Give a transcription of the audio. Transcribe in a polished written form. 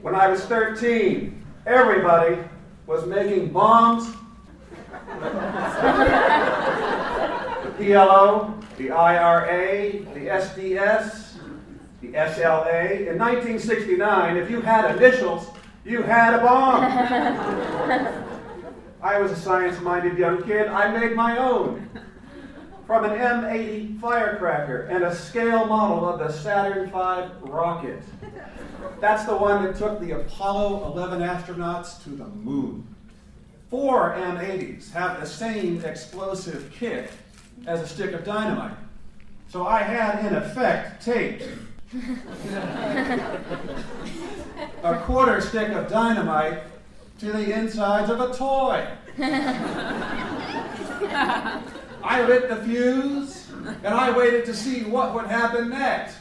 When I was 13, everybody was making bombs. The PLO, the IRA, the SDS, the SLA. In 1969, if you had initials, you had a bomb. I was a science-minded young kid. I made my own. From an M80 firecracker and a scale model of the Saturn V rocket. That's the one that took the Apollo 11 astronauts to the moon. 4 M80s have the same explosive kick as a stick of dynamite. So I had, in effect, taped a quarter stick of dynamite to the insides of a toy. I lit the fuse, and I waited to see what would happen next.